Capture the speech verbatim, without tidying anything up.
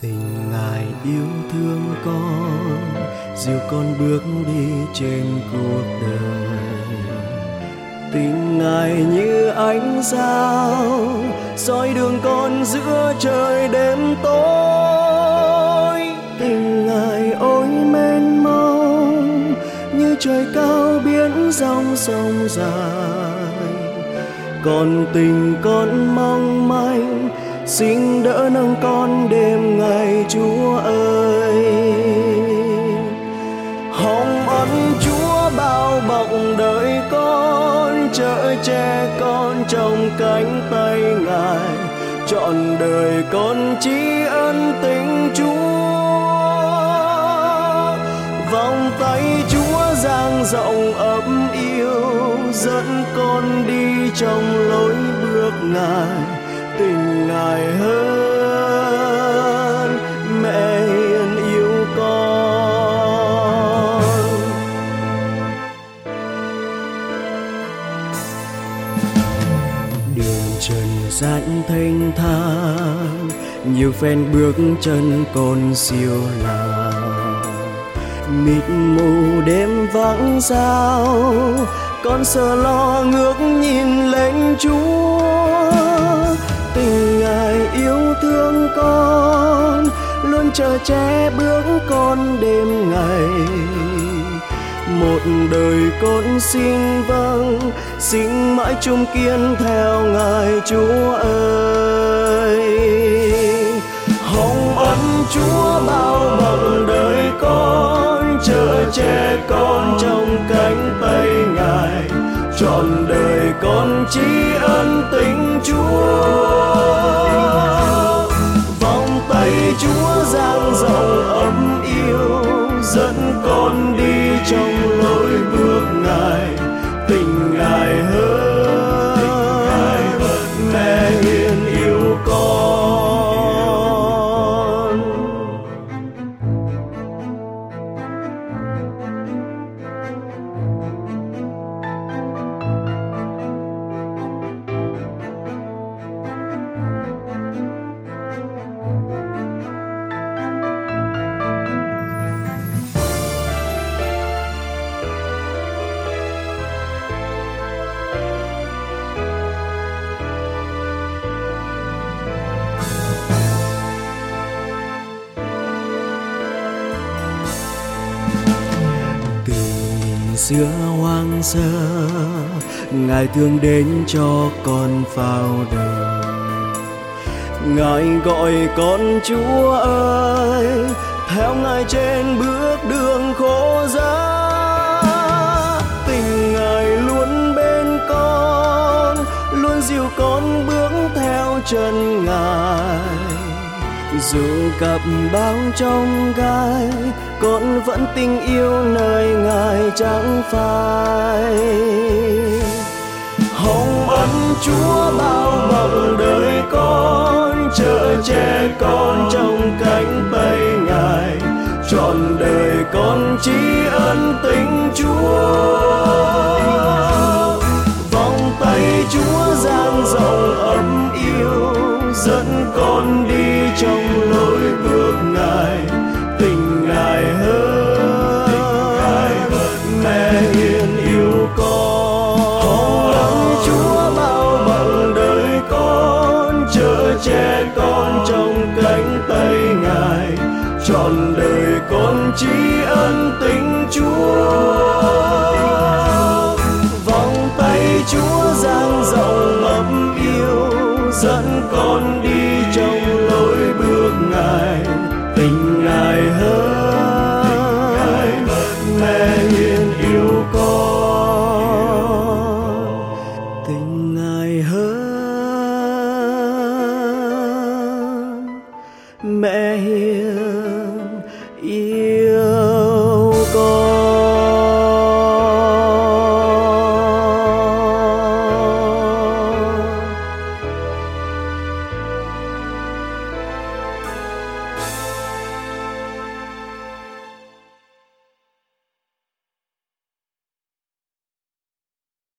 Tình Ngài yêu thương con, dìu con bước đi trên cuộc đời. Tình Ngài như ánh sao, soi đường con giữa trời đêm tối. Tình Ngài ôi mênh mông, như trời cao biển dòng sông dài. Còn tình con mong manh, xin đỡ nâng con đêm ngày Chúa ơi. Hồng ân Chúa bao bọc đời con, chở che con trong cánh tay Ngài. Trọn đời con tri ân tình Chúa, vòng tay Chúa dang rộng ấm yêu, dẫn con đi trong lối bước Ngài. Tình Ngài hơn mẹ hiền yêu con. Đường trần gian thanh thang, nhiều phen bước chân con siêu lạc. Mịt mù đêm vắng sao, con sợ lo ngước nhìn lên Chúa. Tình Ngài yêu thương con, luôn chở che bước con đêm ngày. Một đời con xin vâng, xin mãi chung kiên theo Ngài Chúa ơi. Hồng ân Chúa bao bọc đời con, chở che con trong cánh tay Ngài. Trọn đời con tri ân tình Chúa, vòng tay Chúa dang rộng ấm yêu, dẫn con đi trong lối bước Ngài. Tình Ngài hơn mẹ hiền yêu con. Xưa hoang sơ, Ngài thương đến cho con vào đời. Ngài gọi con Chúa ơi, theo Ngài trên bước đường khổ giá. Tình Ngài luôn bên con, luôn dìu con bước theo chân Ngài. Dù gặp bao trong gai, con vẫn tình yêu nơi Ngài chẳng phai. Hồng ân Chúa bao bọc đời con, chở che con trong cánh tay Ngài. Trọn đời con tri ân tình Chúa, vòng tay Chúa dang rộng ấm yêu, dẫn con đi trong lối bước Ngài. Tình Ngài hơn mẹ hiền yêu con. Hồng ân Chúa bao bọc đời con, chở che con trong cánh tay Ngài. Trọn đời con tri ân tình Chúa, vòng tay Chúa dang rộng ấm yêu, dẫn con đi trong lối bước Ngài. Tình Ngài hơn mẹ hiền yêu con. Tình Ngài hơn mẹ hiền